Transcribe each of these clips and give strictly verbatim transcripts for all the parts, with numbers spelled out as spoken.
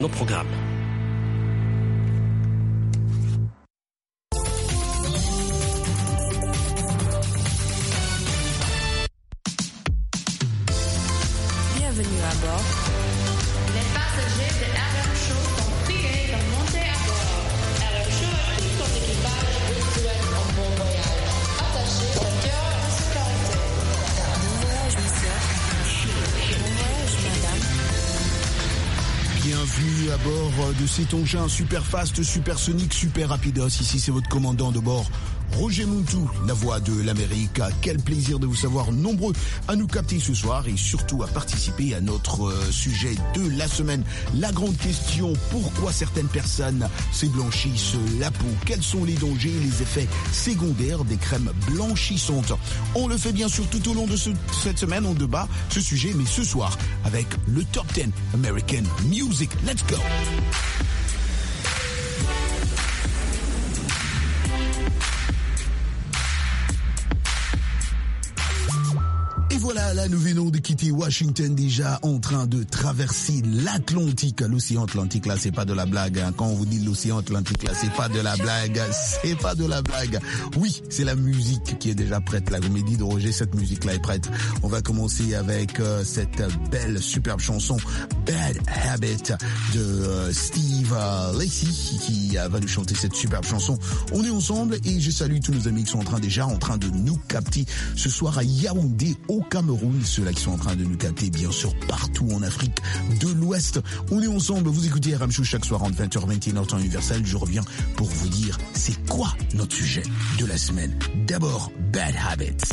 nos programmes. Bienvenue à bord. Les passagers de R M Show sont priés de monter à bord. R M Show et tout son équipage vous souhaitent un bon voyage. Attachez au cœur de sécurité. Bon voyage, monsieur. Bon voyage, madame. Bienvenue à bord de cet engin super fast, super sonique, super rapidos. Ici, c'est votre commandant de bord, Roger Montou, la voix de l'Amérique. Quel plaisir de vous savoir nombreux à nous capter ce soir et surtout à participer à notre euh, sujet de la semaine. La grande question, pourquoi certaines personnes s'éblanchissent la peau? Quels sont les dangers et les effets secondaires des crèmes blanchissantes? On le fait bien sûr tout au long de ce, cette semaine, on débat ce sujet, mais ce soir avec le Top dix American Music. Let's go! Voilà, là, nous venons de quitter Washington, déjà en train de traverser l'Atlantique. L'océan Atlantique, là, c'est pas de la blague. Hein. Quand on vous dit l'océan Atlantique, là, c'est pas de la blague. C'est pas de la blague. Oui, c'est la musique qui est déjà prête. La comédie de Roger, cette musique-là est prête. On va commencer avec euh, cette belle, superbe chanson Bad Habit de euh, Steve euh, Lacy qui euh, va nous chanter cette superbe chanson. On est ensemble et je salue tous nos amis qui sont en train déjà en train de nous capter ce soir à Yaoundé, au Cameroun, ceux-là qui sont en train de nous capter, bien sûr, partout en Afrique de l'Ouest. On est ensemble, vous écoutez R M Show chaque soir entre vingt heures vingt et une heures temps universel. Je reviens pour vous dire c'est quoi notre sujet de la semaine. D'abord, Bad Habits.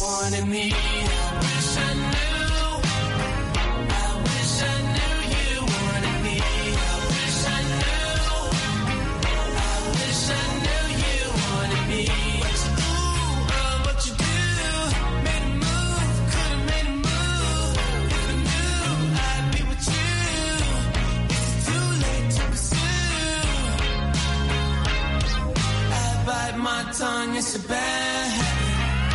Tongue, it's a bad habit.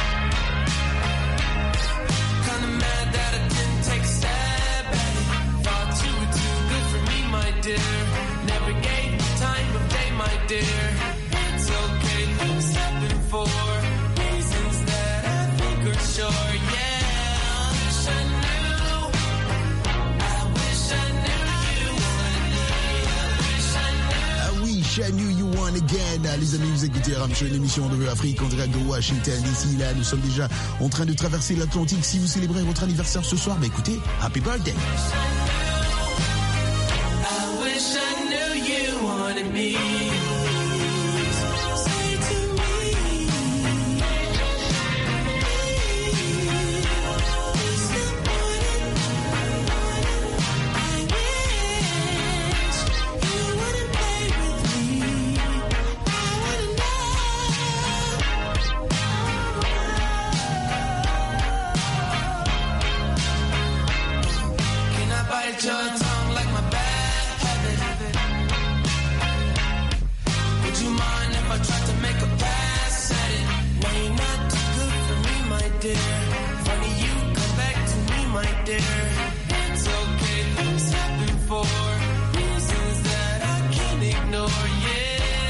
Kinda mad that I didn't take a stab at it. Thought you were too good for me, my dear. Never gave the time of day, my dear. It's okay, things happen for reasons that I think are sure, yeah. I wish I knew. I wish I knew you wanted me. I wish I knew. Ah oui, I knew you one again. Les amis, vous écoutez R M Show, une émission de Afrique en direct de Washington D C. Là, nous sommes déjà en train de traverser l'Atlantique. Si vous célébrez votre anniversaire ce soir, bah écoutez, happy birthday. I wish I knew you wanted me. Say to me, please stop wanting. I wish you wouldn't play with me. I wanna know. Can I bite your tongue like my bad habit? Would you mind if I tried to make a pass at it? No, you're not too good for me, my dear. Funny you come back to me, my dear. It's okay, things happen for reasons that I can't ignore, yeah.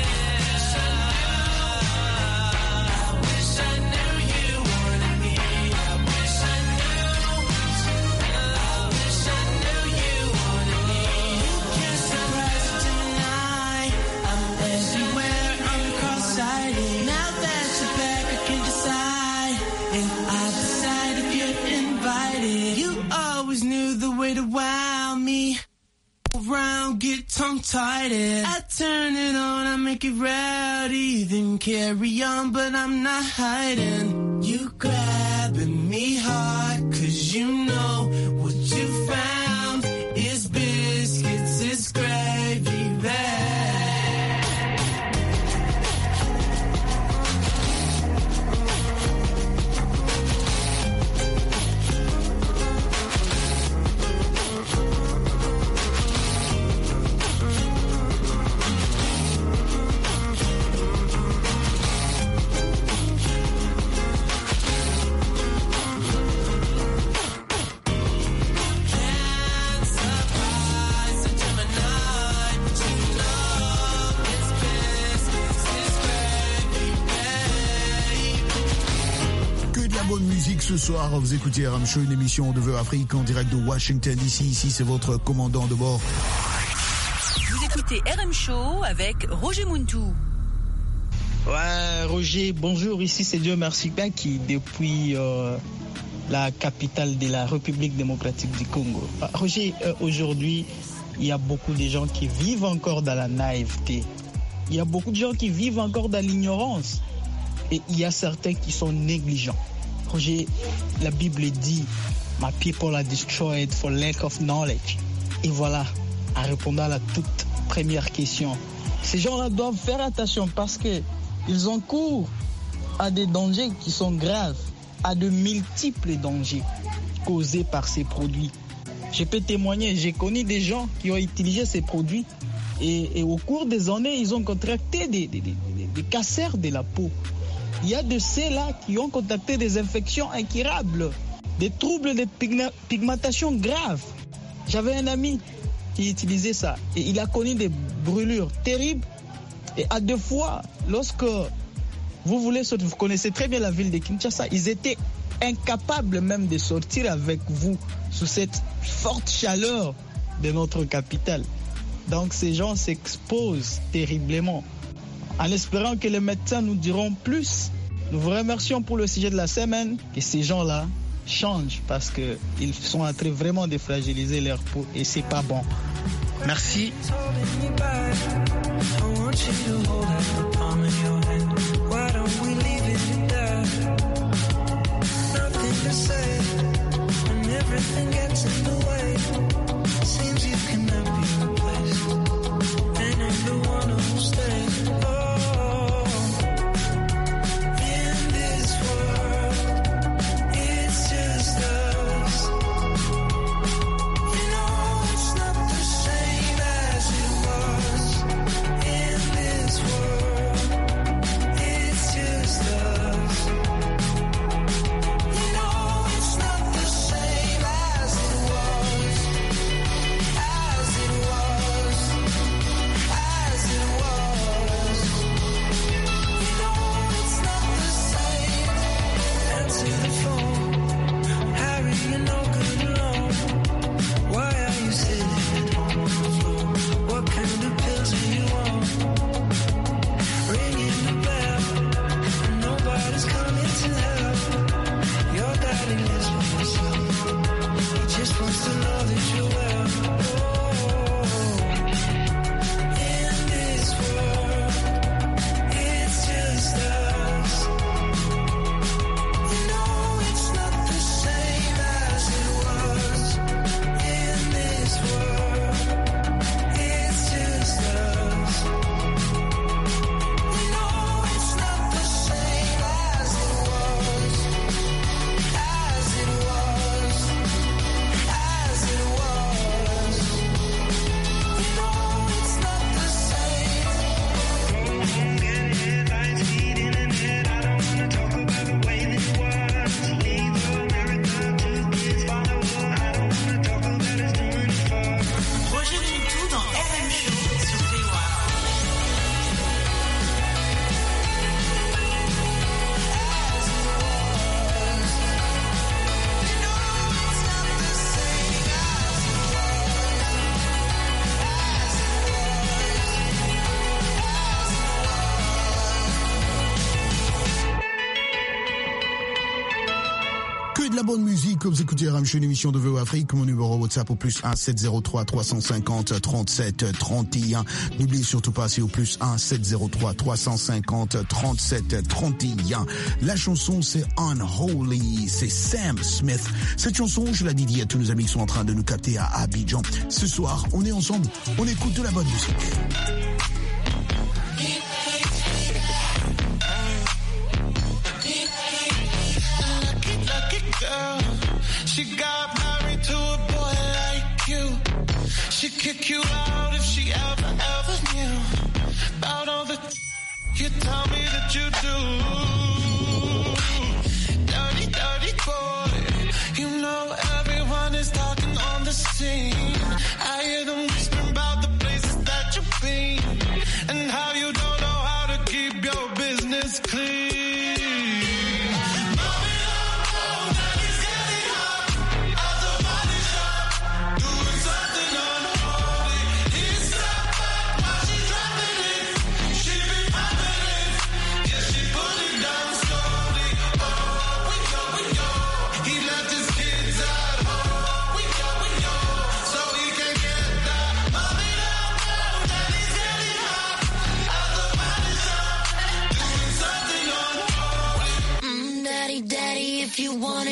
I wish I knew you wanted me. I wish I knew. I wish I knew you wanted me. You can't surprise me tonight. I'm everywhere, I'm cross-eyed. Now that you're back, I can decide. And I decide if you're invited. You always knew the way to wow me. Around, get tongue-tied. I turn it on, I make it rowdy. Then carry on, but I'm not hiding. You grabbing me hard, cause you know what you found is biscuits, it's gravy bag. musique ce soir. Vous écoutez R M Show, une émission de Vœux Afrique en direct de Washington D C. Ici, c'est votre commandant de bord. Vous écoutez R M Show avec Roger Muntou. Ouais, Roger, bonjour. Ici, c'est Dieu merci bien qui, depuis euh, la capitale de la République démocratique du Congo. Ah, Roger, euh, aujourd'hui, il y a beaucoup de gens qui vivent encore dans la naïveté. Il y a beaucoup de gens qui vivent encore dans l'ignorance. Et il y a certains qui sont négligents. Roger, la Bible dit « My people are destroyed for lack of knowledge ». Et voilà, en répondant à la toute première question, ces gens-là doivent faire attention parce qu'ils encourent à des dangers qui sont graves, à de multiples dangers causés par ces produits. Je peux témoigner, j'ai connu des gens qui ont utilisé ces produits et, et au cours des années, ils ont contracté des, des, des, des cancers de la peau. Il y a de ceux-là qui ont contracté des infections incurables, des troubles de pigmentation graves. J'avais un ami qui utilisait ça et il a connu des brûlures terribles. Et à deux fois, lorsque vous voulez sortir, vous connaissez très bien la ville de Kinshasa, ils étaient incapables même de sortir avec vous sous cette forte chaleur de notre capitale. Donc ces gens s'exposent terriblement. En espérant que les médecins nous diront plus, nous vous remercions pour le sujet de la semaine, que ces gens-là changent parce qu'ils sont en train vraiment de fragiliser leur peau et c'est pas bon. Merci. Bonne musique, comme vous écoutez R M Show, une émission de Vœux Afrique. Mon numéro WhatsApp au plus un sept zéro trois trois cent cinquante trente-sept trente et un. N'oubliez surtout pas, c'est au plus un sept zéro trois trois cent cinquante trente-sept trente et un. La chanson, c'est Unholy, c'est Sam Smith. Cette chanson, je la dédie à tous nos amis qui sont en train de nous capter à Abidjan. Ce soir, on est ensemble, on écoute de la bonne musique. She got married to a boy like you. She'd kick you out if she ever, ever knew about all the you tell me that you do. Dirty, dirty boy. You know everyone is talking on the scene. I hear them whispering about the places that you've been and how you don't know how to keep your business clean. Mom it up,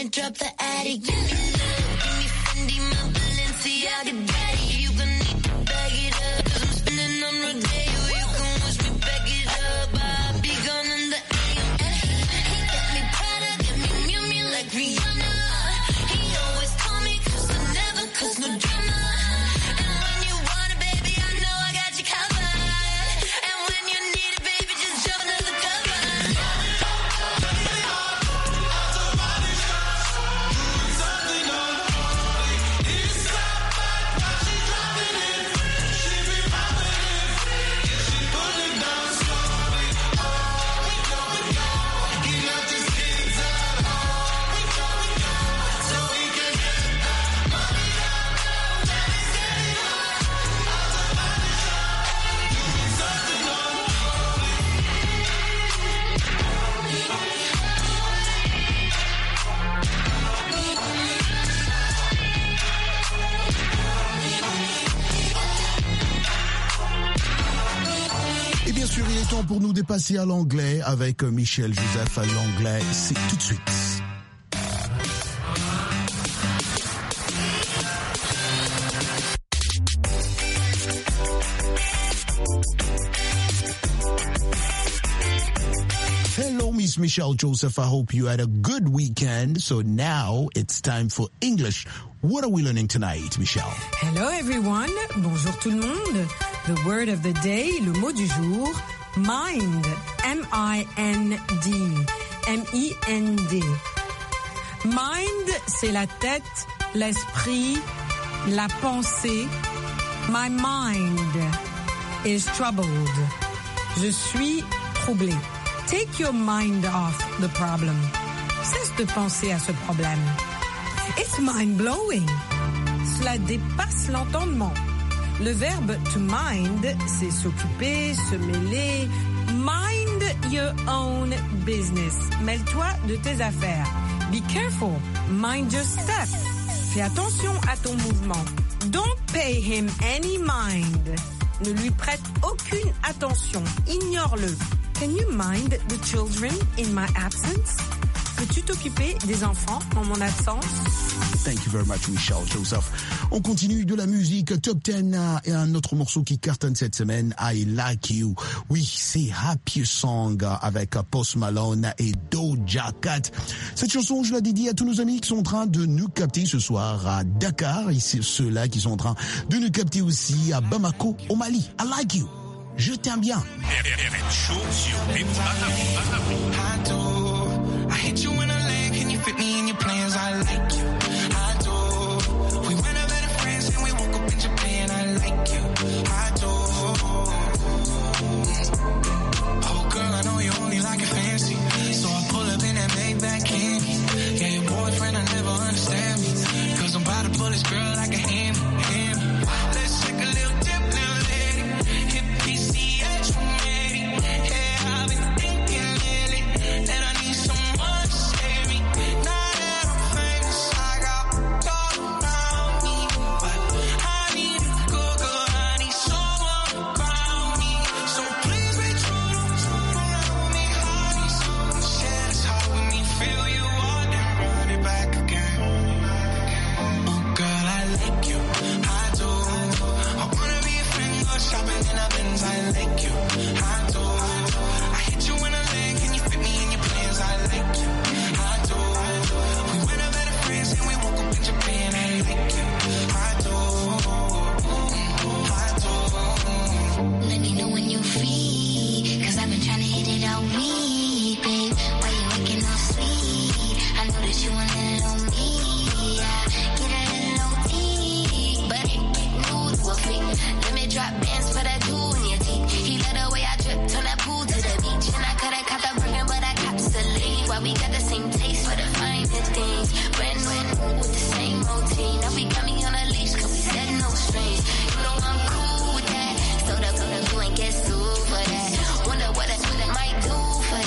wanna drop the attic. Give me love, give me Fendi, my Balenciaga daddy. You gon' need to bag it up, cause I'm spending on Rodeo. You can wish me back it up, I'll be gone in the A M. And he, he got me Prada, got me Miu Miu like Rihanna. He always told me cause I never cause no drama. And when you want it, baby, I know I got you covered. And when you need it, baby, just jump under the cover. Et bien sûr, il est temps pour nous de passer à l'anglais avec Michel Joseph. L'anglais, c'est tout de suite. Hello, Miss Michelle Joseph. I hope you had a good weekend. So now it's time for English. What are we learning tonight, Michelle? Hello everyone, bonjour tout le monde. The word of the day, le mot du jour, mind, M I N D, M I N D. Mind, c'est la tête, l'esprit, la pensée. My mind is troubled. Je suis troublé. Take your mind off the problem. Cesse de penser à ce problème. It's mind-blowing. Cela dépasse l'entendement. Le verbe to mind, c'est s'occuper, se mêler. Mind your own business. Mêle-toi de tes affaires. Be careful. Mind your step. Fais attention à ton mouvement. Don't pay him any mind. Ne lui prête aucune attention. Ignore-le. Can you mind the children in my absence? Peux-tu t'occuper des enfants en mon absence? Thank you very much, Michelle Joseph. On continue de la musique Top dix et un autre morceau qui cartonne cette semaine, I Like You. Oui, c'est Happy Song avec Post Malone et Doja Cat. Cette chanson, je la dédie à tous nos amis qui sont en train de nous capter ce soir à Dakar et ceux-là qui sont en train de nous capter aussi à Bamako, au Mali. I Like You. Je t'aime bien. I hit you in a leg, can you fit me in your plans? I like you, I do. We went out better friends and we woke up in Japan. I like you, I do. Oh girl, I know you only like it fancy, so I pull up in that Maybach candy. Yeah, your boyfriend, I never understand me, cause I'm about to pull this girl like a hand, hand. Let's take a little dip now, lady. Hit P C H one eighty. Yeah, I've been thinking lately that I need some. I like you, I do. I hit you in a leg, can you fit me in your plans? I like you, I do. We went out better friends and we woke up in Japan. I like you, I do, I do. Let me know when you're free, cause I've been trying to hit it all week, babe. Why you looking all sweet? I know that you want it on me. I get a little deep, but it get new to a freak. Let me drop bands for that dude. He let the way I drip, turn that pool to the beach. And I coulda caught the burger, but I cops the lead. Why we got the same taste for the finer things. Brand new with the same routine. Now we got me on a leash, cause we said no strings. You know I'm cool with that. So the, so the, you ain't get sued for that. Wonder what I, what I might do for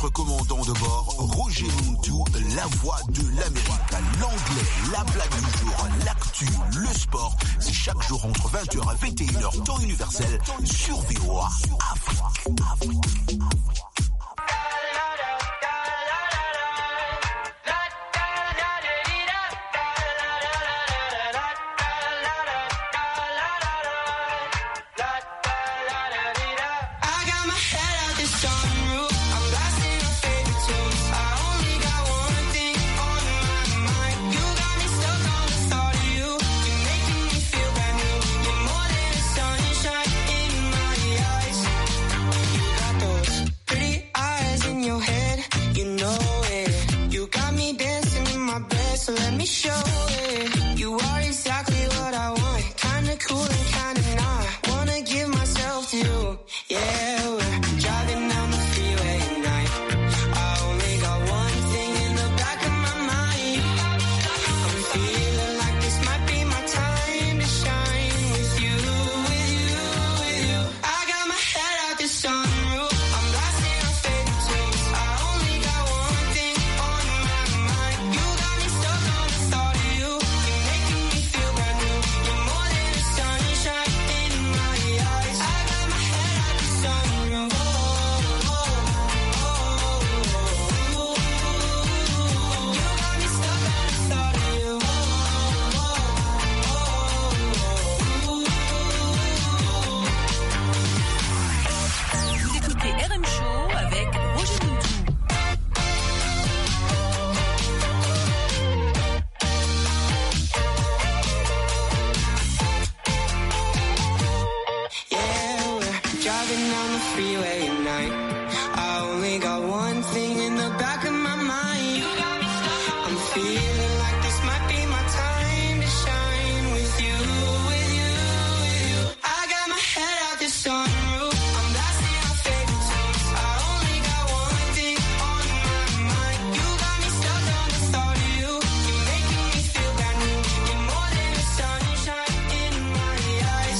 votre commandant de bord, Roger Montou, la voix de l'Amérique. L'anglais, la blague du jour, l'actu, le sport. C'est chaque jour entre vingt heures et vingt et une heures, temps universel, sur V O A Afrique. Afrique. So let me show it. You are exactly what I want. Kinda cool and kinda not. Wanna give myself to you. Yeah, we're driving down the freeway at night. I only got one thing in the back of my mind. I'm feeling like this might be my time to shine with you, with you, with you. I got my head out the sunroof. I'm blasting our favorite tunes. I only got one thing on my mind. You got me stuck on the thought of you. You're making me feel brand new. You're more than the sunshine in my eyes. I got my head out the sunroof. Oh, oh, oh, oh, oh. You got me stuck on the thought of you. Oh, oh, oh, oh. Vous écoutez R M Show avec Roger Montou. Yeah, we're driving down the freeway at night. I only got one thing in the back of my mind. I'm feeling like this might be my time to shine with you, with you, with you. I got my head out the sunroof. I'm blasting our favorite tunes. I only got one thing on my mind. You got me stuck on the thought of you. You're making me feel brand new. You're more than the sunshine in my eyes.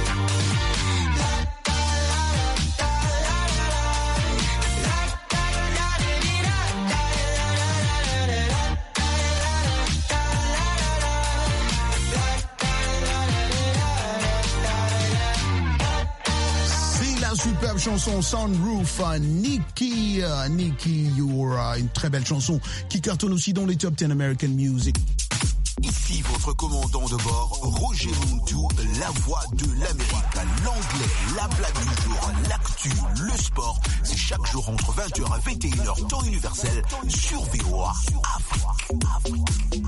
C'est la superbe chanson Sunroof, uh, Nicki, uh, Nicki, you're uh, une très belle chanson qui cartonne aussi dans les top dix American Music. Ici votre commandant de bord, Roger Montou, la voix de l'Amérique. L'anglais, la blague du jour, l'actu, le sport. C'est chaque jour entre vingt heures et vingt et une heures, temps universel, sur V O A Afrique. Afrique.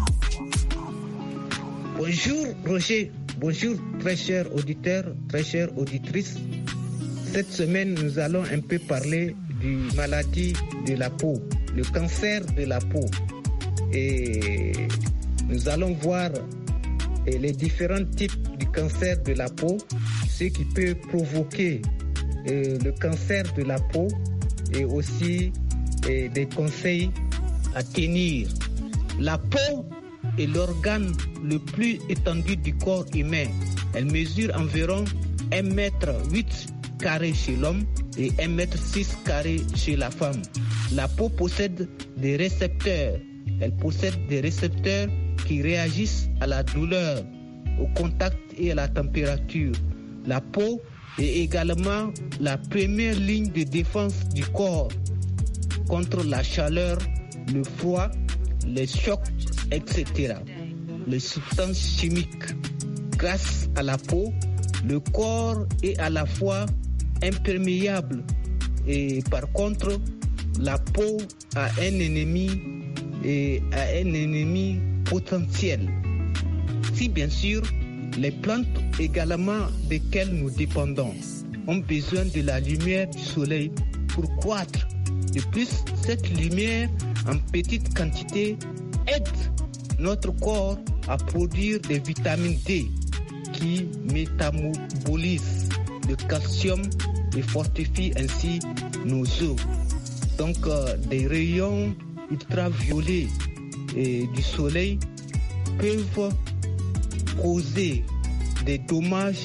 Bonjour Roger, bonjour très chers auditeurs, très chères auditrices. Cette semaine, nous allons un peu parler du maladie de la peau, le cancer de la peau. Et nous allons voir eh, les différents types du cancer de la peau, ce qui peut provoquer eh, le cancer de la peau et aussi eh, des conseils à tenir. La peau est l'organe le plus étendu du corps humain. Elle mesure environ un mètre huit carré chez l'homme et un mètre six carré chez la femme. La peau possède des récepteurs. Elle possède des récepteurs qui réagissent à la douleur, au contact et à la température. La peau est également la première ligne de défense du corps contre la chaleur, le froid, les chocs, et cetera. Les substances chimiques. Grâce à la peau, le corps est à la fois imperméable et par contre, la peau a un ennemi et a un ennemi potentiel. Si bien sûr, les plantes également desquelles nous dépendons ont besoin de la lumière du soleil pour croître. De plus, cette lumière en petite quantité aide notre corps à produire des vitamines D qui métabolisent le calcium et fortifient ainsi nos os. Donc, euh, des rayons ultraviolets et du soleil peuvent causer des dommages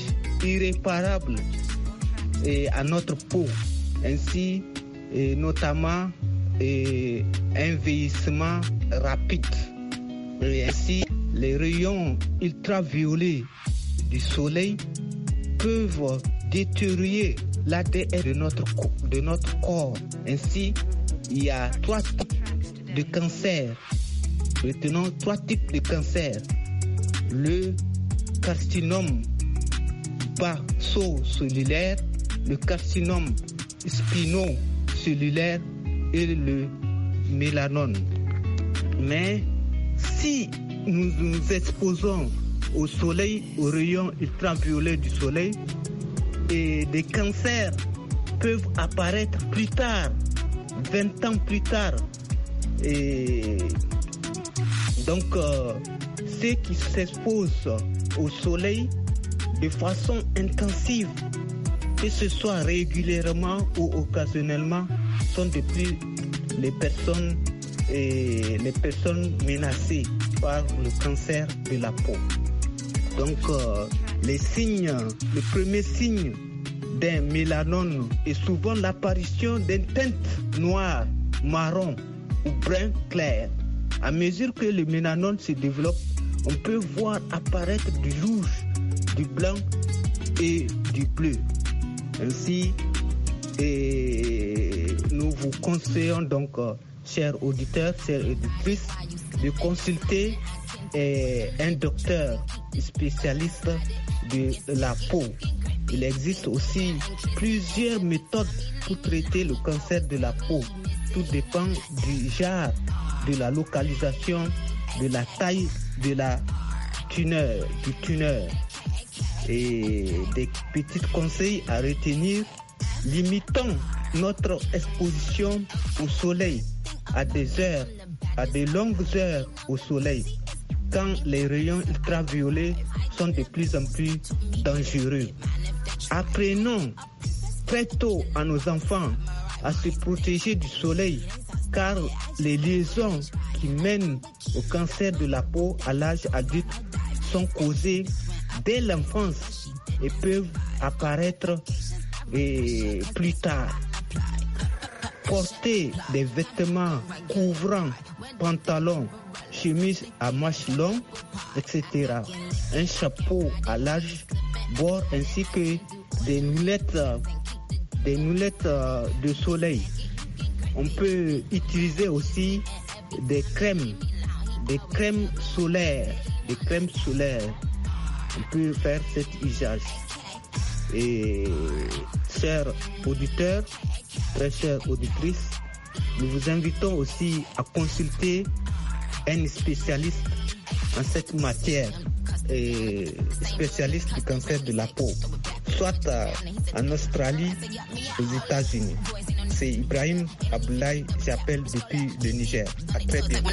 irréparables et à notre peau, ainsi et notamment et un vieillissement rapide. Et ainsi, les rayons ultraviolets du soleil peuvent détériorer l'A D N de notre, de notre corps. Ainsi, il y a trois types de cancers. Retenons trois types de cancers. Le carcinome baso-cellulaire, le carcinome spino-cellulaire et le mélanome. Mais si nous nous exposons au soleil, aux rayons ultraviolets du soleil, et des cancers peuvent apparaître plus tard, vingt ans plus tard. Et donc, euh, ceux qui s'exposent au soleil de façon intensive, que ce soit régulièrement ou occasionnellement, sont de plus les personnes et les personnes menacées par le cancer de la peau. Donc, euh, les signes, le premier signe d'un mélanome est souvent l'apparition d'une teinte noire, marron ou brun clair. À mesure que le mélanome se développe, on peut voir apparaître du rouge, du blanc et du bleu. Ainsi, et nous vous conseillons donc, euh, chers auditeurs, chères auditrices, de consulter euh, un docteur spécialiste de la peau. Il existe aussi plusieurs méthodes pour traiter le cancer de la peau. Tout dépend du genre, de la localisation, de la taille de la tumeur, du tumeur. Et des petits conseils à retenir: limitons notre exposition au soleil à des heures, à de longues heures au soleil, quand les rayons ultraviolets sont de plus en plus dangereux. Apprenons très tôt à nos enfants à se protéger du soleil, car les liaisons qui mènent au cancer de la peau à l'âge adulte sont causées dès l'enfance et peuvent apparaître et plus tard. Porter des vêtements couvrants, pantalons, chemises à manches longues, et cetera. Un chapeau à large bord ainsi que des lunettes, des lunettes de soleil. On peut utiliser aussi des crèmes, des crèmes solaires, des crèmes solaires. On peut faire cet usage. Et chers auditeurs, très chères auditrices, nous vous invitons aussi à consulter un spécialiste en cette matière, et spécialiste du cancer de la peau, soit en Australie, aux États-Unis. C'est Ibrahim Abdoulaye, j'appelle depuis le Niger. À très bientôt.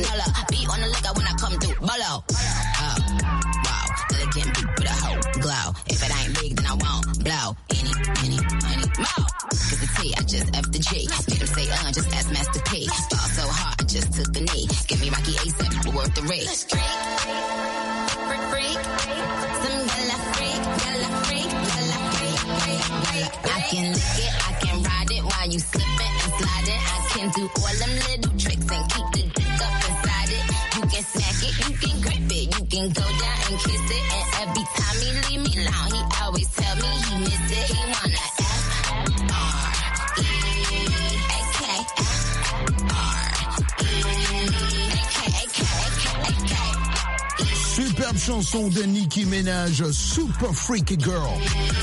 Glow. If it ain't big, then I won't blow. Any, any, any more. Cause the T, I just F the G. Made him say, uh, just ask Master P. Fall so hard, I just took the knee. Give me Rocky ASAP, but worth the risk. Freak, freak, freak. Some gala freak, gala freak, gala freak, freak, freak. I can lick it, I can ride it while you slipping and sliding. I can do all them little tricks and keep the dick up inside it. You can smack it, you can grip it, you can go down and kiss it. And every time he leave me alone, he always tell me he miss it. He wanna F R E A K F R E A K A K A K. Superbe chanson de Nicki Minaj, Super Freaky Girl.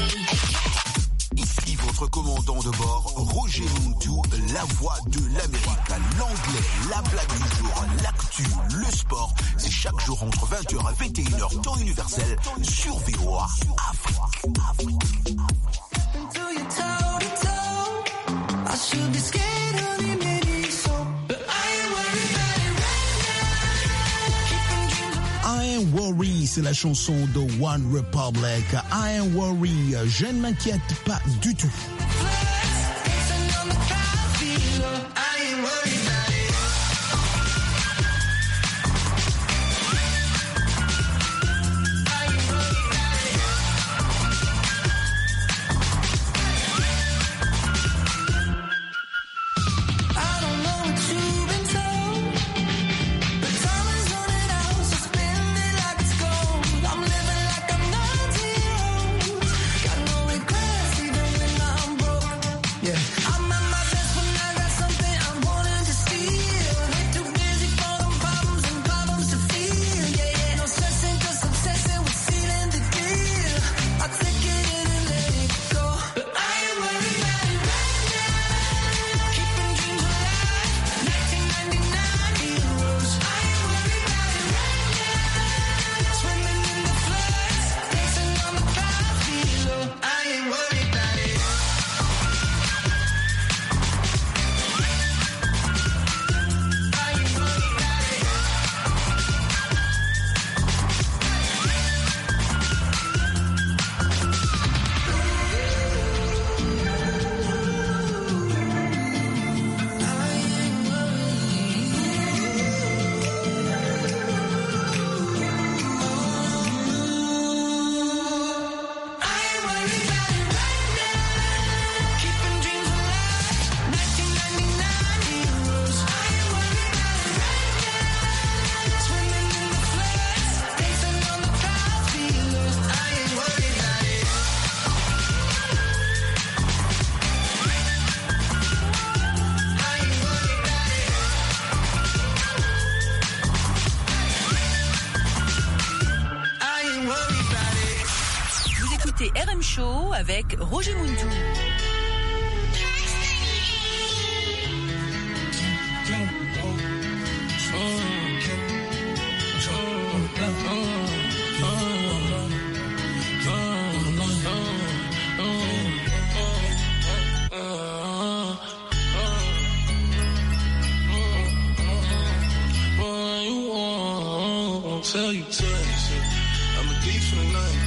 Ici votre commandant de bord, Roger Muntou, la voix de l'Amérique. L'anglais, la blague du jour, l'actu, le sport, c'est chaque jour entre vingt heures et vingt et une heures, temps universel, sur V O A Afrique. Afrique. I Ain't Worry, c'est la chanson de One Republic. I Ain't Worry, je ne m'inquiète pas du tout. I don't know what you M Show avec Roger Muntou. Tell you twice, I'm a thief for the night.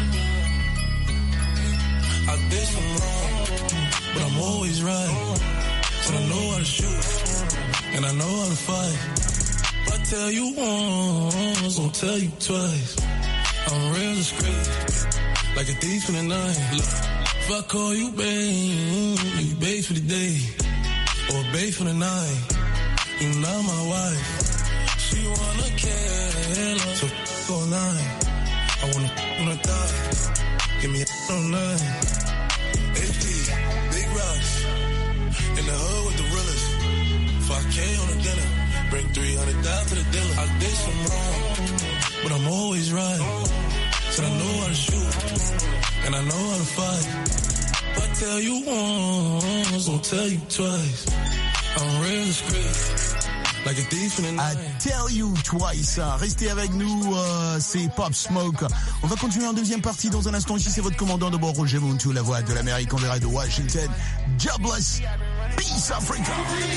I did some wrong, but I'm always right. And I know how to shoot, and I know how to fight. If I tell you once, I'll tell you twice. I'm real discreet, like a thief in the night. Look, if I call you babe, you babe for the day, or babe for the night. You not my wife. She wanna kill her, so f*** all night. I wanna f*** on her thigh, give me a f*** on nine. H D, big rocks, in the hood with the realest. five K on the dinner, bring three hundred dollars to the dealer. I did some wrong, but I'm always right. Said I know how to shoot, and I know how to fight. If I tell you once, I'll tell you twice. I'm real discreet. Like a thief in the night. I tell you twice. Restez avec nous, euh, c'est Pop Smoke. On va continuer en deuxième partie dans un instant. Ici, c'est votre commandant de bord, Roger Muntou, la voix de l'Amérique en direct de Washington. Jobless. Peace Africa.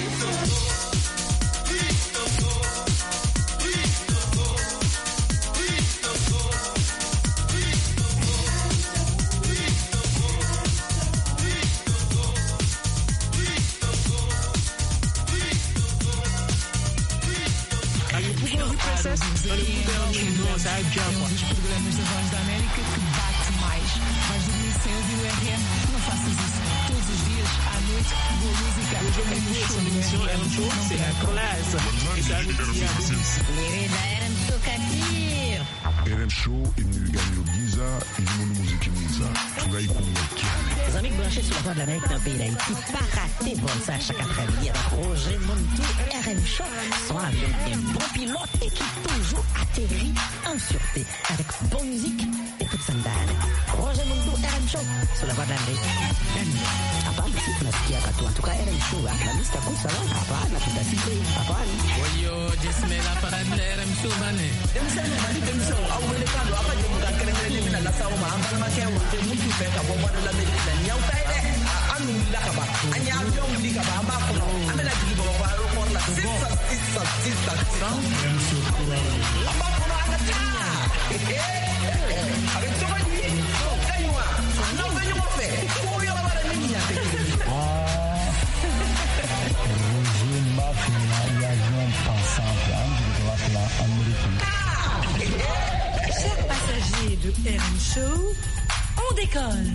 Um dos programas da Voz da América que bate mais. Vais dormir cedo e o R M, não faças isso. Todos os dias, à noite, boa música. R M Show, c'est la classe. R M Show imeniganyo giza ilimono muziki mwiza tunaikumbukia. Les amis branchés sur la Voix de l'Amérique dans le pays d'Haïti, pas rater bon ça chaque après-midi avec Roger Muntou R M Show, soit avec un bon pilote et qui toujours atterrit en sûreté avec bonne musique et toute sa dame. Roger Muntou R M Show sur la Voix de l'Amérique. Hapana, si tunasikia katu en tout cas R M Show la lista kusa la hapana tutasikia hapana. Oyo, jesmela para R M Show bane. Demsana mali demsana au wele kando apa je muka kerengere ni na la sawo ma ambala ma kewa te mutu fe ka bo Voix de l'Amérique na nyau tai de anu la ka ba anya avion ndi ka ba amba ko amela ji bo ba ro ko la sisa sisa sisa amba ko na ta eh avec toi ni kaiwa no venyo mo fe ko yo la ba ni nya te Roger Mafina, il y a un pensant de droite là, américain. Chers passagers de R M Show, on décolle.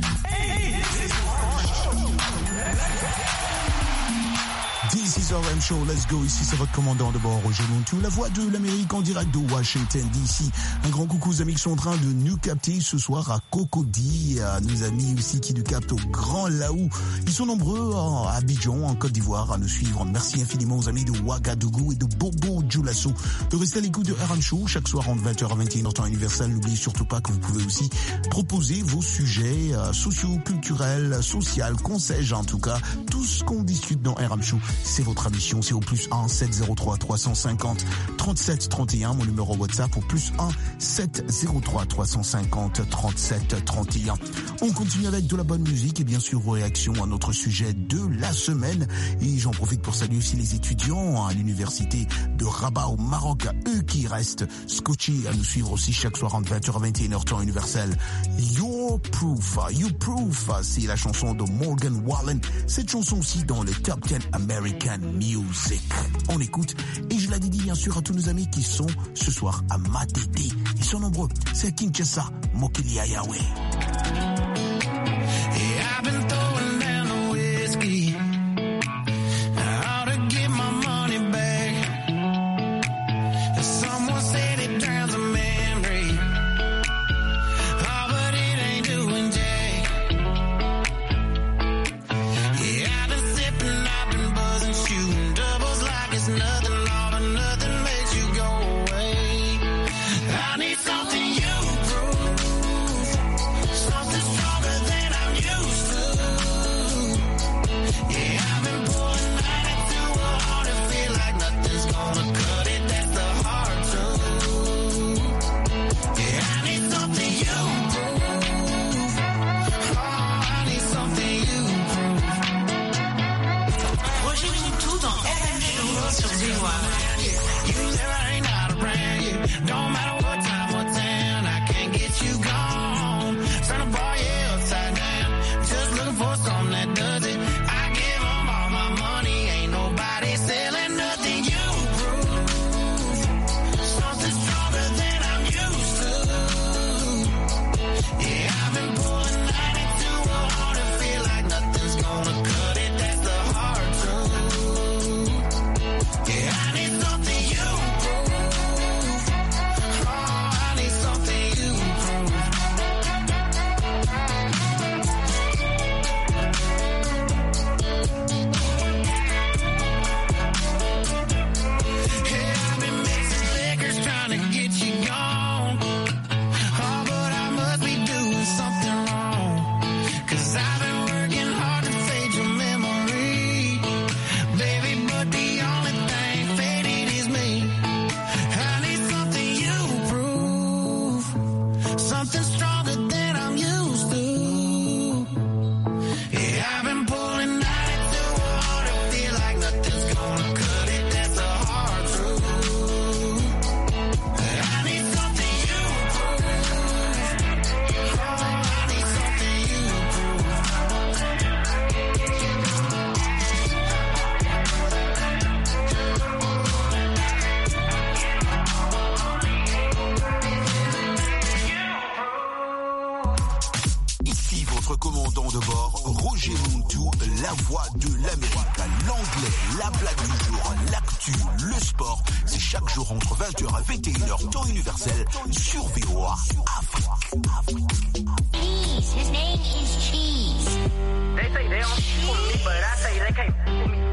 This is R M Show, let's go. Ici, c'est votre commandant de bord, Roger Muntou, la voix de l'Amérique en direct de Washington, D C. Un grand coucou aux amis qui sont en train de nous capter ce soir à Cocody, à nos amis aussi qui nous captent au Grand Laou. Ils sont nombreux à Abidjan, en Côte d'Ivoire, à nous suivre. Merci infiniment aux amis de Ouagadougou et de Bobo Dioulasso de rester à l'écoute de R M Show chaque soir entre vingt heures à vingt et une heures temps universel. N'oubliez surtout pas que vous pouvez aussi proposer vos sujets euh, sociaux, culturels, sociaux, conseils en tout cas. Tout ce qu'on discute dans R M Show, c'est votre émission, c'est au plus un sept zéro trois trois cent cinquante trente-sept trente et un, mon numéro WhatsApp au plus un sept zéro trois trois cent cinquante trente-sept trente et un. On continue avec de la bonne musique et bien sûr vos réactions à notre sujet de la semaine. Et j'en profite pour saluer aussi les étudiants à l'université de Rabat au Maroc, eux qui restent scotchés à nous suivre aussi chaque soir entre vingt heures à vingt et une heures temps universel. Your Proof, You Proof, c'est la chanson de Morgan Wallen. Cette chanson aussi dans le Top dix American Music. On écoute et je l'ai dit bien sûr à tous nos amis qui sont ce soir à Matete. Ils sont nombreux. C'est Kinshasa, Mokili Ayawe. Yeah, I've been throwing down the whiskey. How to get my money back. Someone said it drowns a memory. Oh, but it ain't doing jack. Yeah, I've been sipping, I've been buzzing, shooting doubles like it's nothing. All but nothing makes you go away. I need something you prove, something around here. You never ain't not around here. Don't matter what time or town, I can't get you gone. Turn the bar, yeah, upside down. Just looking for something that does it. I give them all my money, ain't nobody selling nothing. You prove something stronger than I'm used to. Yeah, I've been pulling ninety-two hard and feel like nothing's gonna cut it. That's the hard truth. Yeah, I need something you prove. Oh, I need something you prove. Yeah, I've been mixing liquors trying to get you gone. Oh, but I must be doing something wrong. Cause I've been working hard to fade your memory. Baby, but the only thing faded is me. I need something you prove. Something stronger than I'm used to. Yeah, I've been pulling ninety-two hard and feel like nothing's gonna cut it. That's the hard truth. I need something you prove. Oh, I need something you Ici votre commandant de bord, Roger Montou, la voix de l'Amérique. L'anglais, la blague du jour, l'actu, le sport, c'est chaque jour entre vingt heures et vingt et une heures, temps universel, sur V O A Afrique. Cheese. His name is Cheese. They say they don't fool me, but I say they can't fool me.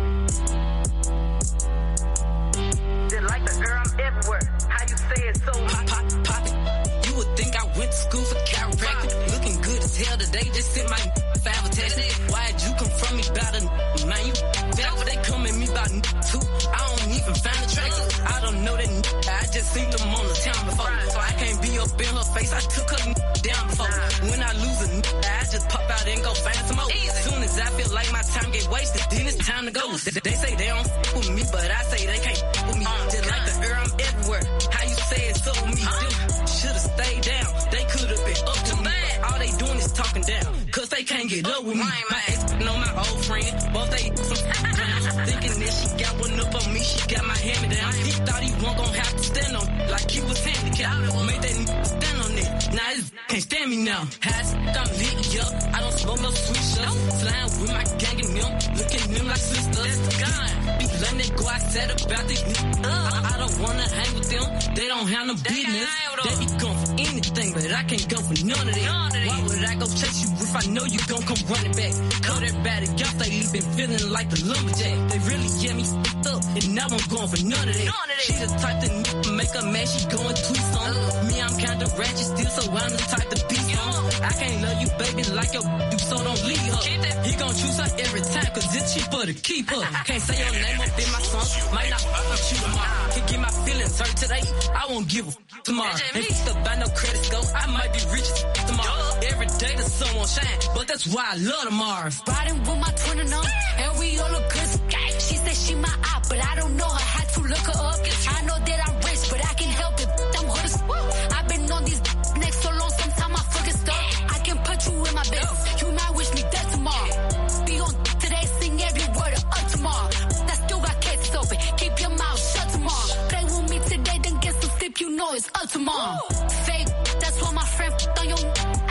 Just like the girl, I'm everywhere. How you say it so Pop, pop, pop it. You would think I went to school for chiropractic. Looking good as hell today, just sent my five test. Why'd you come from me about a man? You fell, they come at me about two. I don't even find attractive. I don't know that I just seen them on the town before. I can't be up in her face, I took her down before. When I lose a I just pop out and go find some more. Soon as I feel like my time get wasted, then it's time to go. They, they say they don't f with me, but I say they can't f with me. Just like the air, I'm everywhere. How you say it so me? Them should've stayed down. They could've been up to me. All they doing is talking down, cause they can't get up with me. My ex know my old friend, both they some thinking that she got one up on me, she got my hand me down. He thought he wasn't gonna have to stand on like he was handicapped. Made that stand on it. Now this can't stand me now. High I'm lit up. I don't smoke no sweet stuff. Flying with my gang and them, looking at them like sisters. Be letting they go outside about these niggas. I, I don't wanna hang with them. They don't have no business. They be going for anything, but I can't go for none of that. Why would I go chase you if I know you gon' come running back? Cut everybody off, they been feeling like the lumberjack. They really get me f***ed up, and now I'm going for none of that. She the type to n- make a man, she going tweets on. Me, I'm kinda ratchet still, so I'm the type to be on. I can't love you, baby, like your do, so don't leave her. He gon' choose her every time, cause it's cheaper to keep her. Can't say your name up in my song, might not fuck with you tomorrow. Can get my feelings hurt today, I won't give a f- tomorrow. Ain't f***ed up by no credit score, I might be rich as f- tomorrow. Every day the sun won't shine, but that's why I love tomorrow. Riding with my twin and um, and we all look good. She said she my eye, but I don't know her. Had to look her up. I know that I'm rich, but I can help it. I'm hood as fuck. I've been on these next so long, sometimes I forget stuff. I can put you in my bed. You might wish me dead tomorrow. Be on today, sing every word of up tomorrow. That still got cases open. Keep your mouth shut tomorrow. Play with me today, then get some sleep. You know it's up tomorrow. Fake, that's why my friend on your.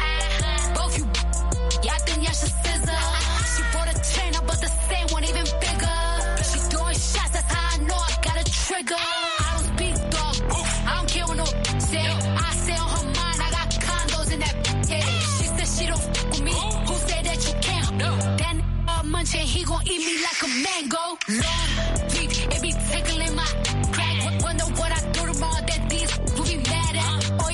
Both you, yeah, I think y'all should scissor. She bought a chain, but the same one even bigger. She doing shots, that's how I know I got a trigger. I don't speak dog, I don't care what no say. I say on her mind, I got condos in that yeah. She said she don't f with me. Who said that you can't? No. That all munching, he gon' eat me like a mango. Long deep, it be tickling my crack. Wonder what I do tomorrow that these will be mad at. All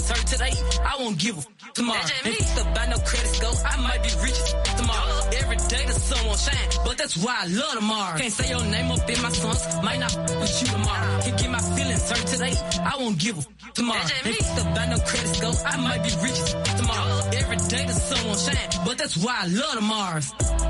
feelings hurt today, I won't give a f- tomorrow. And if the buy no credit score, I might be rich as f- tomorrow. Every day the sun won't shine, but that's why I love tomorrow. Can't say your name up in my songs, might not f- with you tomorrow. Can get my feelings hurt today, I won't give a f- tomorrow. And if the buy no credit score, I might be rich as f- tomorrow. Every day the sun won't shine, but that's why I love tomorrow.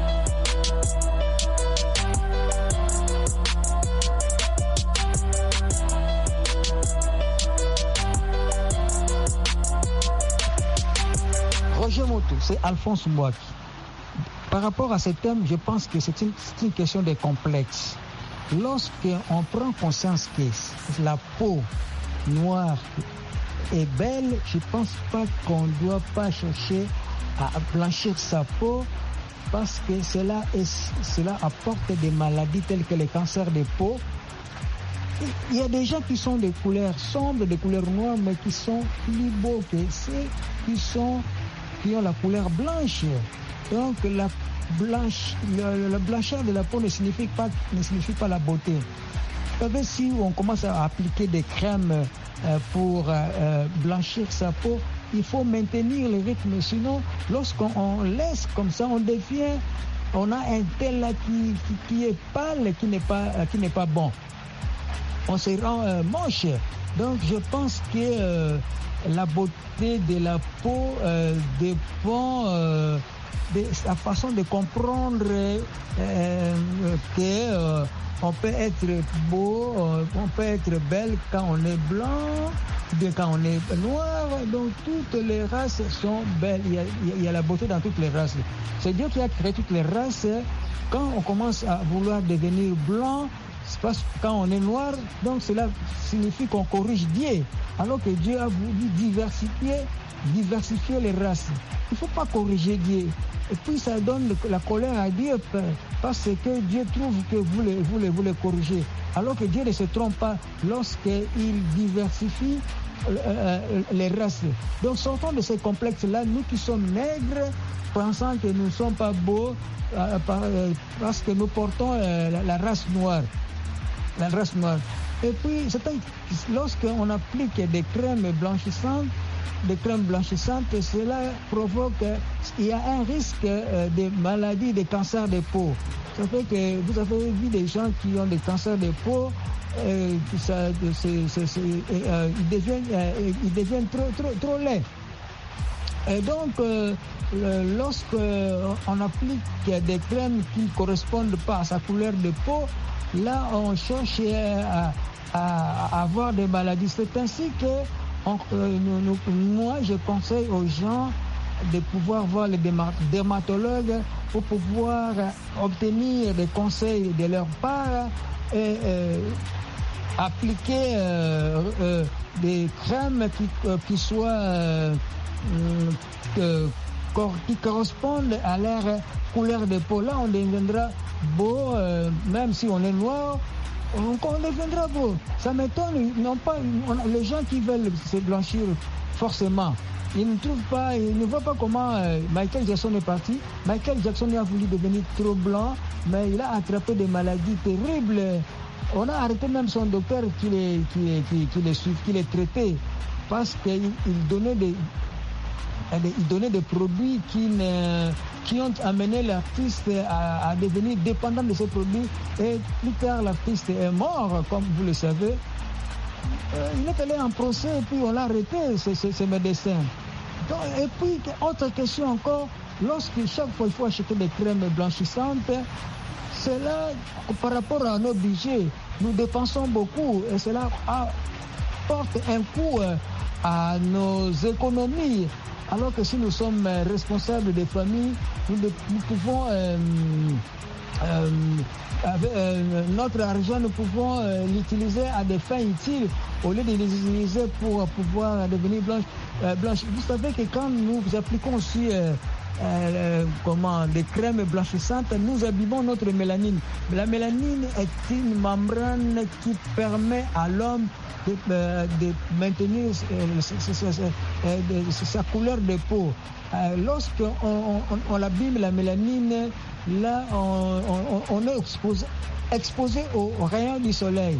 Roger Moto, c'est Alphonse Mbouaki. Par rapport à ce thème, je pense que c'est une, c'est une question de complexe. Lorsqu'on prend conscience que la peau noire est belle, je ne pense pas qu'on ne doit pas chercher à blanchir sa peau parce que cela, est, cela apporte des maladies telles que le cancer de peau. Il y a des gens qui sont de couleurs sombres, de couleurs noires, mais qui sont plus beaux que ceux qui sont qui ont la couleur blanche. Donc la, blanche, le, le blancheur de la peau ne signifie pas, ne signifie pas la beauté. Vous savez, si on commence à appliquer des crèmes euh, pour euh, blanchir sa peau, il faut maintenir le rythme. Sinon, lorsqu'on on laisse comme ça, on devient, on a un tel là qui, qui, qui est pâle, qui n'est pas, euh, qui n'est pas bon. On se rend euh, moche. Donc je pense que euh, la beauté de la peau euh, dépend euh, de la façon de comprendre euh, que euh, on peut être beau, euh, on peut être belle quand on est blanc, bien quand on est noir. Donc toutes les races sont belles. Il y a, il y a la beauté dans toutes les races. C'est Dieu qui a créé toutes les races. Quand on commence à vouloir devenir blanc, c'est parce que quand on est noir, donc cela signifie qu'on corrige Dieu. Alors que Dieu a voulu diversifier, diversifier les races. Il ne faut pas corriger Dieu. Et puis ça donne la colère à Dieu parce que Dieu trouve que vous les, vous les, vous les corrigez. Alors que Dieu ne se trompe pas lorsqu'il diversifie euh, les races. Donc sortons de ces complexes-là, nous qui sommes nègres, pensant que nous ne sommes pas beaux euh, parce que nous portons euh, la, la race noire. La race noire. Et puis, lorsqu'on applique des crèmes blanchissantes, des crèmes blanchissantes, cela provoque, il y a un risque de maladie, de cancer de peau. Ça fait que vous avez vu des gens qui ont des cancers de peau, euh, ça, c'est, c'est, c'est, euh, ils deviennent, euh, ils deviennent trop, trop, trop laids. Et donc, euh, lorsqu'on applique des crèmes qui ne correspondent pas à sa couleur de peau, là, on cherche à, à, à avoir des maladies. C'est ainsi que on, euh, nous, nous, moi, je conseille aux gens de pouvoir voir les dermatologues pour pouvoir obtenir des conseils de leur part et euh, appliquer euh, euh, des crèmes qui, euh, qui soient euh, euh, qui correspondent à leur couleur de peau. Là, on deviendra beau, euh, même si on est noir, on, on deviendra beau. Ça m'étonne, non pas, on, les gens qui veulent se blanchir forcément, ils ne trouvent pas, ils ne voient pas comment euh, Michael Jackson est parti. Michael Jackson a voulu devenir trop blanc, mais il a attrapé des maladies terribles. On a arrêté même son docteur qui les, qui les, qui, qui les, qui les traitait parce qu'il il donnait des il donnait des produits qui, ne, qui ont amené l'artiste à, à devenir dépendant de ces produits. Et plus tard, l'artiste est mort, comme vous le savez. Euh, il est allé en procès et puis on l'a arrêté, ces, ces, ces médecins. Donc, et puis, autre question encore, lorsque chaque fois il faut acheter des crèmes blanchissantes, cela, par rapport à nos budgets, nous dépensons beaucoup et cela apporte un coût à nos économies. Alors que si nous sommes responsables des familles, nous, de, nous pouvons, euh, euh, avec euh, notre argent, nous pouvons euh, l'utiliser à des fins utiles au lieu de l'utiliser pour pouvoir devenir blanche. Euh, blanche. Vous savez que quand nous appliquons aussi euh, euh, comment, des crèmes blanchissantes, nous abîmons notre mélanine. La mélanine est une membrane qui permet à l'homme De, euh, de maintenir euh, sa, sa, sa, euh, sa couleur de peau. Euh, Lorsqu'on on, on, on abîme la mélanine, là, on, on, on est exposé, exposé aux, aux rayons du soleil.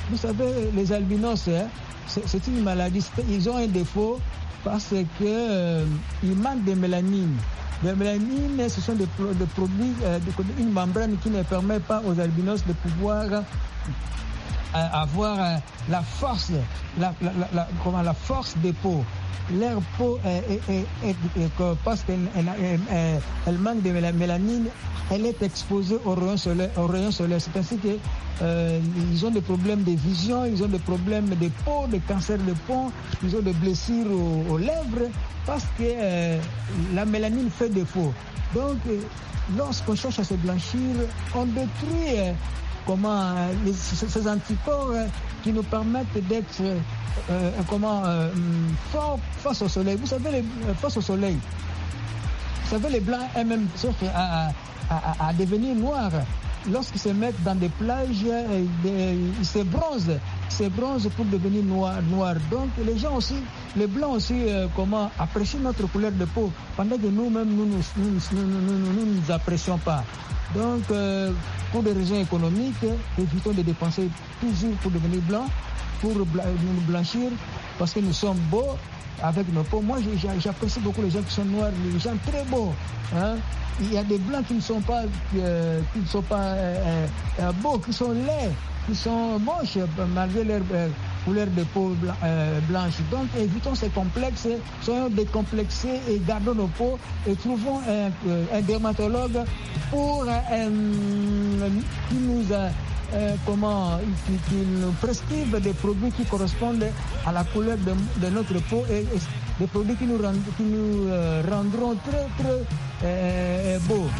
Vous savez, les albinos, hein, c'est, c'est une maladie. Ils ont un défaut parce que euh, ils manquent de mélanine. La mélanine, ce sont des, pro- des produits, euh, de, une membrane qui ne permet pas aux albinos de pouvoir euh, avoir euh, la force, la, la, la, la, comment, la force des peaux. Leur peau, est, est, est, est, est, parce qu'elle elle, elle, elle manque de mélanine, elle est exposée aux rayons solaires. Aux rayons solaires. C'est ainsi qu'ils euh, ont des problèmes de vision, ils ont des problèmes de peau, des cancers de peau, ils ont des blessures aux, aux lèvres, parce que euh, la mélanine fait défaut. Donc, euh, lorsqu'on cherche à se blanchir, on détruit euh, comment, les, ces anticorps euh, qui nous permettent d'être euh, comment, euh, forts face au soleil. Vous savez, les, face au soleil, vous savez, les blancs eux-mêmes cherchent à, à, à, à devenir noirs. Lorsqu'ils se mettent dans des plages, ils se bronzent, ils se bronzent pour devenir noirs. Noir. Donc les gens aussi, les blancs aussi, euh, comment apprécient notre couleur de peau, pendant que nous-mêmes, nous ne nous, nous, nous, nous, nous, nous apprécions pas. Donc, euh, pour des raisons économiques, évitons de dépenser toujours pour devenir blancs, pour nous blanchir, parce que nous sommes beaux avec nos peaux. Moi, j'apprécie beaucoup les gens qui sont noirs, les gens très beaux. Hein? Il y a des blancs qui ne sont pas, euh, qui ne sont pas euh, euh, beaux, qui sont laids, qui sont moches malgré leur euh, couleur de peau blan- euh, blanche. Donc, évitons ces complexes, soyons décomplexés et gardons nos peaux et trouvons un, euh, un dermatologue pour euh, qui nous a Euh, comment qui, qui nous prescrivent des produits qui correspondent à la couleur de, de notre peau et, et des produits qui nous, rend, qui nous euh, rendront très très euh, beaux.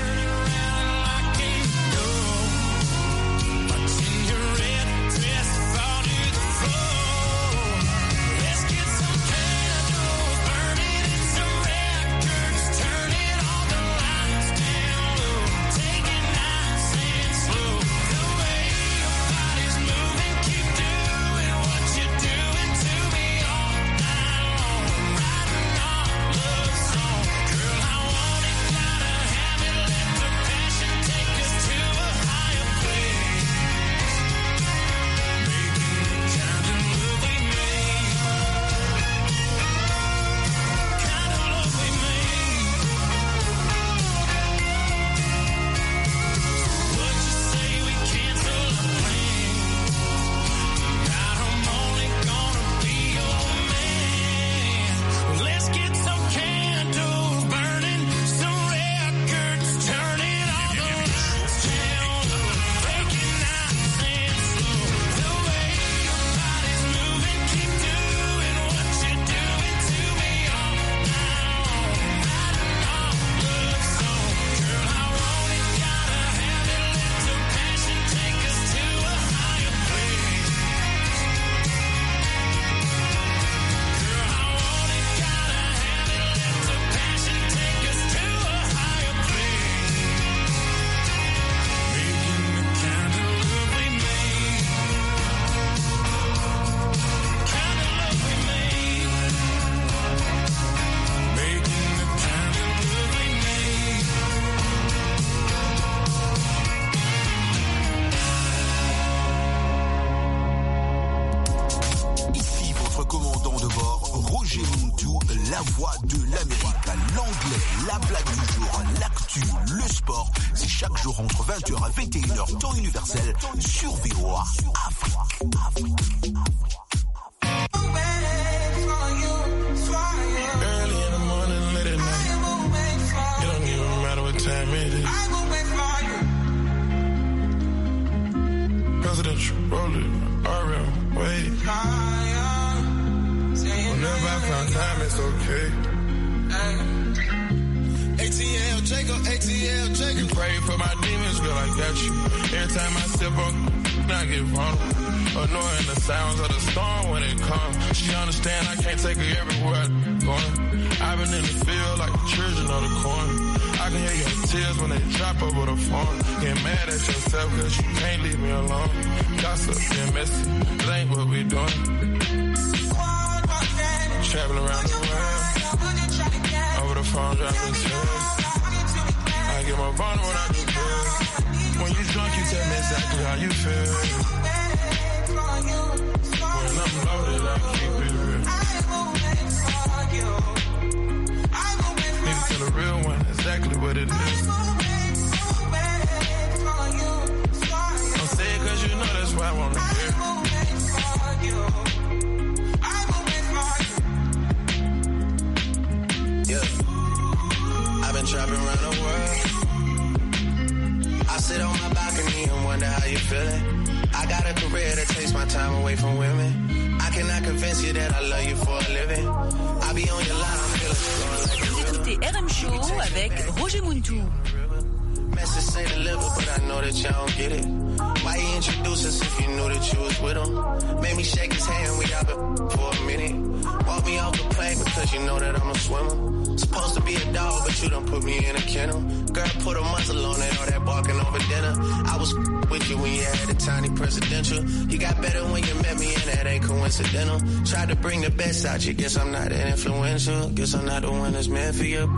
la voix de l'Amérique, l'anglais, la blague du jour, l'actu, le sport. C'est chaque jour entre vingt heures et vingt et une heures, temps universel, sur V O A Afrique. Afrique. Early in the morning, late at night. It don't even matter what time it is. Presidential rolling, R M, wait. Whenever I find time, it's okay. A T L, Jacob, A T L, Jacob. You pray for my demons, girl, I got you. Every time I sip on, I get vulnerable. Annoying the sounds of the storm when it comes. She understand I can't take her everywhere I'm going. I've been in the field like the children of the corn. I can hear your tears when they drop over the phone. Get mad at yourself cause you can't leave me alone. Gossip and messy, it ain't what we doing. Traveling around the world, over the phone dropping tears. I get more vulnerable when I do drugs. When you drunk, you tell me exactly how you feel. When I'm loaded, I keep it real. Need to tell a real one exactly what it is. Don't say it cause you know that's why I wanna hear. Yeah, I've been trapping around the world. I sit on my balcony and wonder how you feeling. I got a career that takes my time away from women. I cannot convince you that I love you for a living. I be on your line, I'm feeling like Vous écoutez R M Show avec Roger Muntou. message say deliver, but I know that y'all don't get it. Why you introduce us if you knew that you was with him? Made me shake his hand, we out been for a minute. Walk me off the plane because you know that I'm a swimmer. Supposed to be a dog, but you done put me in a kennel. Girl, put a muzzle on it, all that barking over dinner. I was with you when you had a tiny presidential. You got better when you met me, and that ain't coincidental. Tried to bring the best out you, guess I'm not that influential. Guess I'm not the one that's meant for you.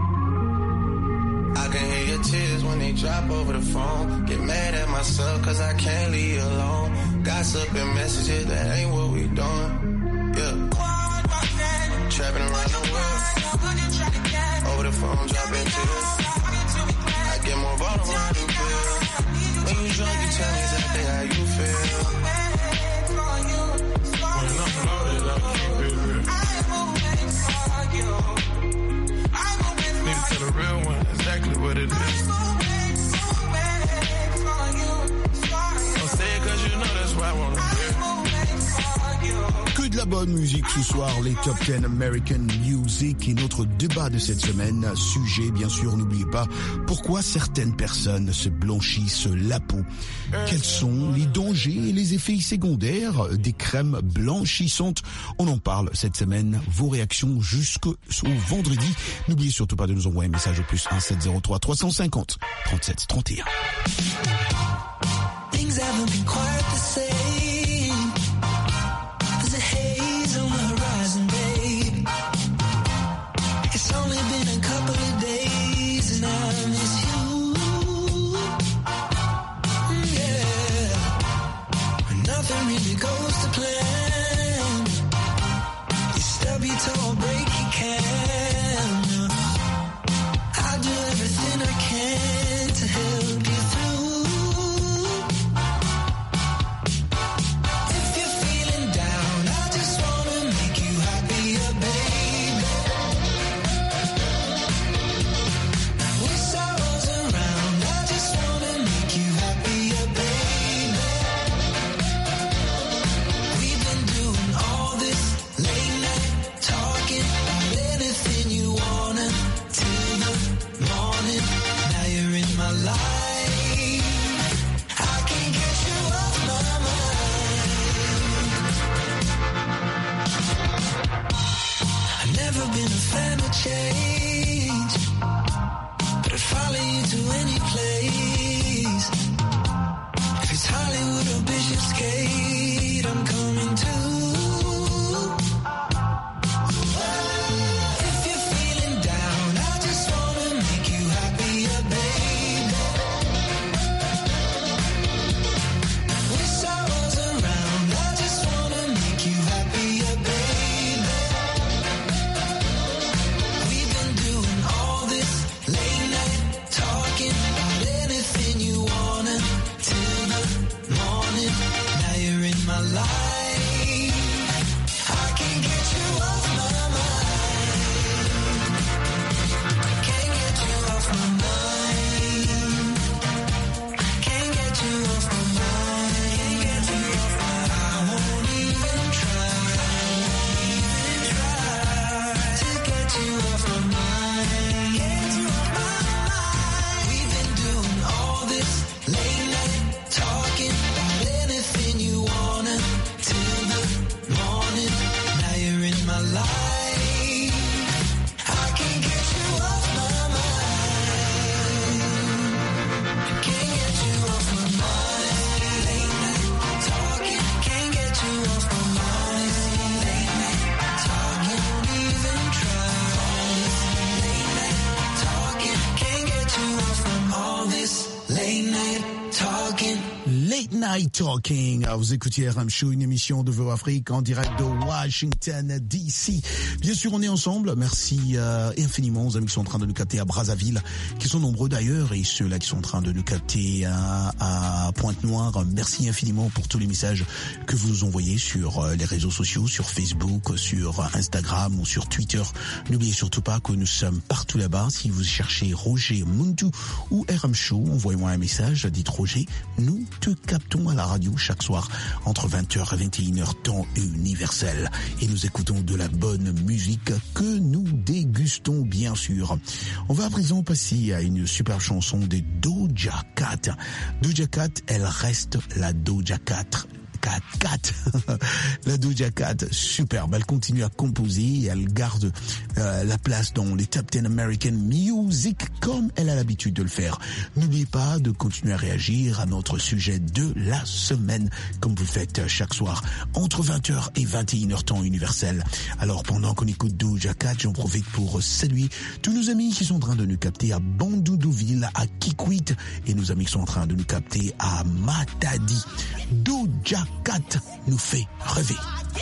I can hear your tears when they drop over the phone. Get mad at myself cause I can't leave you alone. Gossip and messages, that ain't what we doing. Yeah. Trapping around the world. Over the phone, dropping tears. I get more vulnerable how you feel. When you drunk, you tell me exactly how you feel. When I'm loaded, I keep it real. Need to tell a real one exactly what it is. Don't say it cause you know that's why I wanna hear. Que de la bonne musique ce soir, les Top dix American Music et notre débat de cette semaine. Sujet, bien sûr, n'oubliez pas, pourquoi certaines personnes se blanchissent la peau. Quels sont les dangers et les effets secondaires des crèmes blanchissantes? On en parle cette semaine. Vos réactions jusqu'au vendredi. N'oubliez surtout pas de nous envoyer un message au plus un sept zéro trois trois cent cinquante trente-sept trente et un. Things haven't been quite the same. There's a haze on the horizon, babe. It's only been a couple of days and I miss you. Mm, yeah. When nothing really goes to plan. You stub your toe or break your can. I'll do everything I can to help you through. If you're feeling down, I just wanna make you happier, baby. With sorrows around, I just wanna make you happier, baby. We've been doing all this late night talking about anything you wanna till the morning. Now you're in my life. I can't get you off my mind. I've never been a fan of change, but I'd follow you to any place. If it's Hollywood or Bishopsgate, I'm coming too. If you're feeling down, I just wanna make you happier, baby. With sorrows around, I just wanna make you happier, baby. We've been doing all this late night talking about anything you wanna till the morning. Now you're in Night Talking. Vous écoutez R M Show, une émission de Vos Afrique en direct de Washington D C. Bien sûr, on est ensemble. Merci euh, infiniment aux amis qui sont en train de nous capter à Brazzaville, qui sont nombreux d'ailleurs, et ceux-là qui sont en train de nous capter à, à Pointe-Noire. Merci infiniment pour tous les messages que vous nous envoyez sur les réseaux sociaux, sur Facebook, sur Instagram ou sur Twitter. N'oubliez surtout pas que nous sommes partout là-bas. Si vous cherchez Roger Muntu ou R M Show, envoyez-moi un message, dites Roger, nous te captons à la radio chaque soir entre vingt heures et vingt et une heures temps universel. Et nous écoutons de la bonne musique que nous dégustons bien sûr. On va à présent passer à une superbe chanson de Doja Cat. Doja Cat, elle reste la Doja Cat. Cat, Cat. La Doja Cat, superbe. Elle continue à composer et elle garde euh, la place dans les Top dix American Music comme elle a l'habitude de le faire. N'oubliez pas de continuer à réagir à notre sujet de la semaine comme vous le faites chaque soir entre vingt heures et vingt et une heures temps universel. Alors pendant qu'on écoute Doja Cat, j'en profite pour saluer tous nos amis qui sont en train de nous capter à Bandoudouville, à Kikwit et nos amis qui sont en train de nous capter à Matadi. Doja Cat nous fait rêver.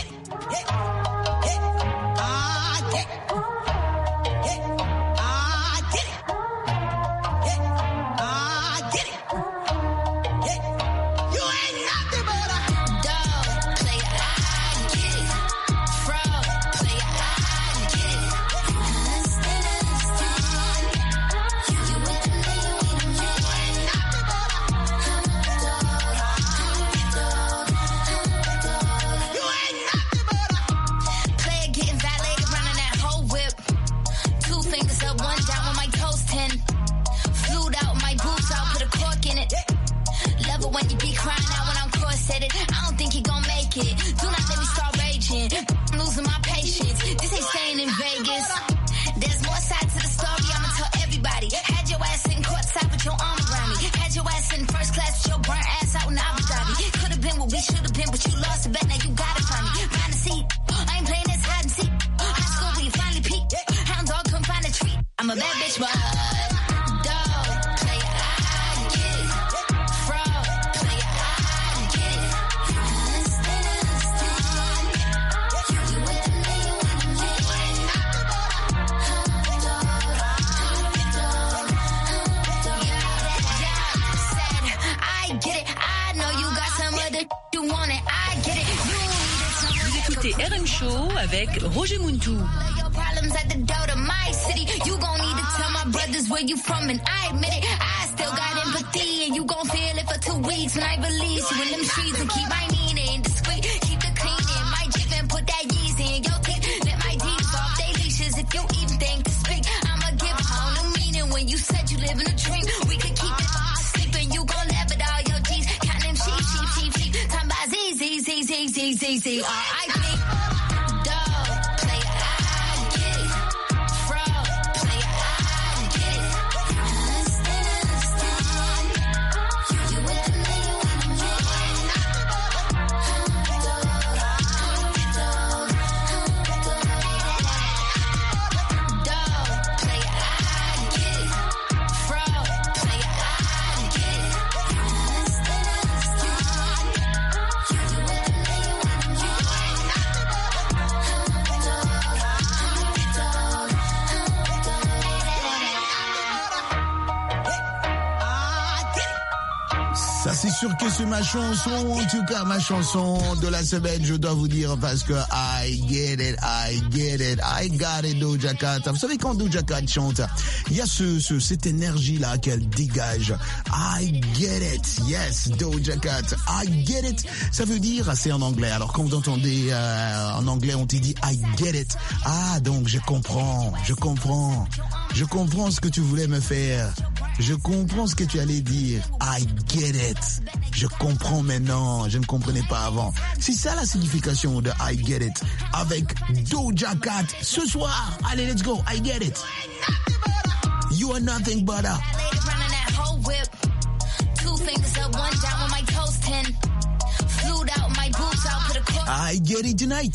R M Show avec Roger Muntu. Problems at the door to my city. You gon' need to tell my brothers where you from, and I admit it. I still got empathy, and you gon' feel it for two weeks when I release you in them streets and keep my needing discreet. Keep the cleaning, my Jeep and put that Yeezy in your teeth. Let my D's off they leashes if you even think to speak. I'ma give home the meaning when you said you live in a dream. We could keep it all sleeping, you gon' laugh at all your G's. Count them sheep, sheep, sheep, sheep. Time by Z, Z, Z, Z, Z, Z, Z, R I P. C'est sûr que c'est ma chanson, en tout cas ma chanson de la semaine, je dois vous dire, parce que I get it, I get it, I got it, Doja Cat. Vous savez quand Doja Cat chante, il y a ce, ce cette énergie-là qu'elle dégage. I get it, yes, Doja Cat, I get it. Ça veut dire, c'est en anglais, alors quand vous entendez euh, en anglais, on te dit I get it. Ah, donc je comprends, je comprends, je comprends ce que tu voulais me faire. Je comprends ce que tu allais dire. I get it. Je comprends maintenant. Je ne comprenais pas avant. C'est ça la signification de I get it. Avec Doja Cat ce soir. Allez, let's go. I get it. You are nothing but a... I get it tonight.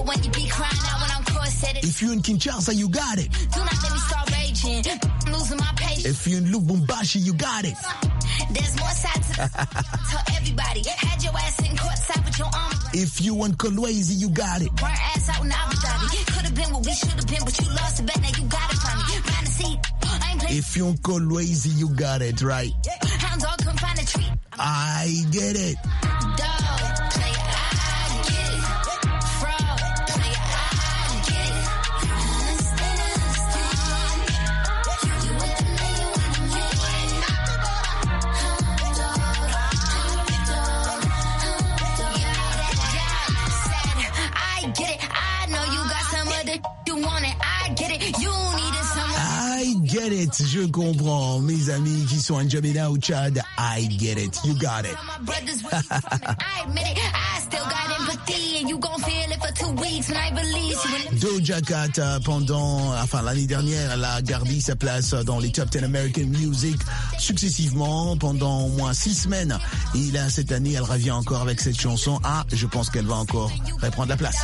If you're in Kinshasa, you got it. Do not let me start raging. Losing my patience. If you're in Lubumbashi, you got it. There's more sides to the tell everybody. Had your ass in court side with your arm. If you want Kolwezi, you got it. Burn ass out in Abu Dhabi. Could have been what we should have been, but you lost the bet. Now you got it from me. Find a seat. I ain't playing. If you want Kolwezi, you got it, right? Hound dog come find a treat. I get it. Dog, play it, I get it. Fraud, play it, I get it. Understand, understand. You want the man, you want the man. Hound dog, hound dog, hound dog. Yeah, said, I get it. I know you got some other you want it. I get it. You needed some. I get it, je comprends. Mes amis qui sont en N'Djamena ou Tchad, I get it, you got it. I admit it. I still got empathy, and you gon' feel it for two weeks when I release you. Doja Cat, euh, pendant, enfin l'année dernière, elle a gardé sa place dans les Top dix American Music successivement pendant au moins six semaines. Et là, cette année, elle revient encore avec cette chanson. Ah, je pense qu'elle va encore reprendre la place.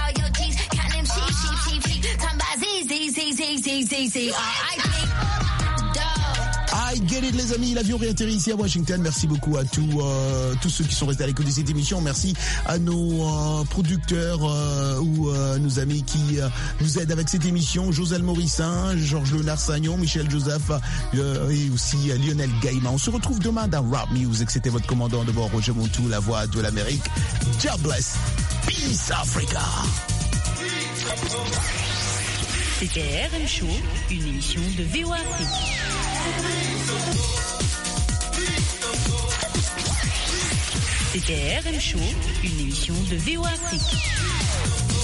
I get it, les amis. L'avion réatterrit ici à Washington. Merci beaucoup à tous, euh, tous ceux qui sont restés à l'écoute de cette émission. Merci à nos euh, producteurs euh, ou euh, nos amis qui euh, nous aident avec cette émission. Joselle Morissin, Georges Léonard Sagnon, Michel Joseph euh, et aussi euh, Lionel Gaïma. On se retrouve demain dans Rap Music. C'était votre commandant de bord, Roger Montou, la voix de l'Amérique. God bless. Peace Africa. C'était R M Show, une émission de V O A Afrique. C'était R M Show, une émission de V O A Afrique.